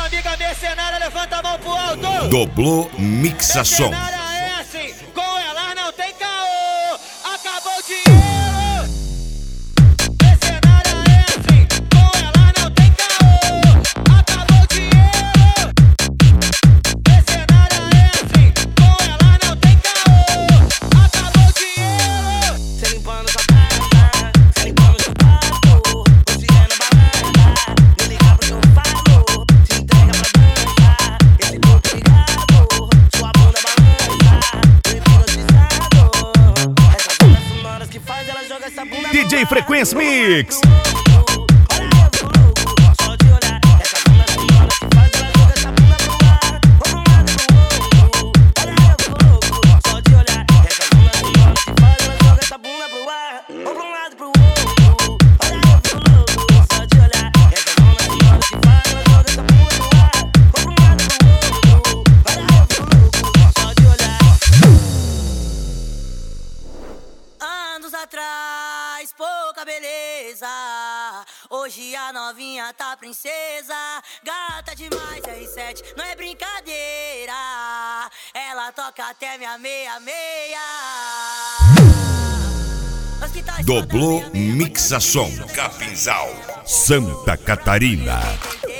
amiga mercenária, levanta a mão pro alto. Doblô Mixa Som. Mercenária é assim, com ela não tem caô. Acabou o dinheiro. Mercenária é assim, com ela não tem caô. Acabou o dinheiro. Mercenária é assim, com ela não tem caô. Acabou o dinheiro. Cê limpando sua casa, cê limpando seu quarto. Hoje é na balada, me liga pro que eu falo. Se entrega pra dança, esse corpo ligado. Sua bunda balança, eu hipnotizado. Essas bandas sonoras que faz ela joga essa bunda. DJ Frequência Mix. Anos atrás, pouca beleza. Hoje a novinha tá princesa. Gata demais, R7, não é brincadeira. Ela toca até minha meia-meia. Doblô Mixa Som. Capinzal, Santa Catarina.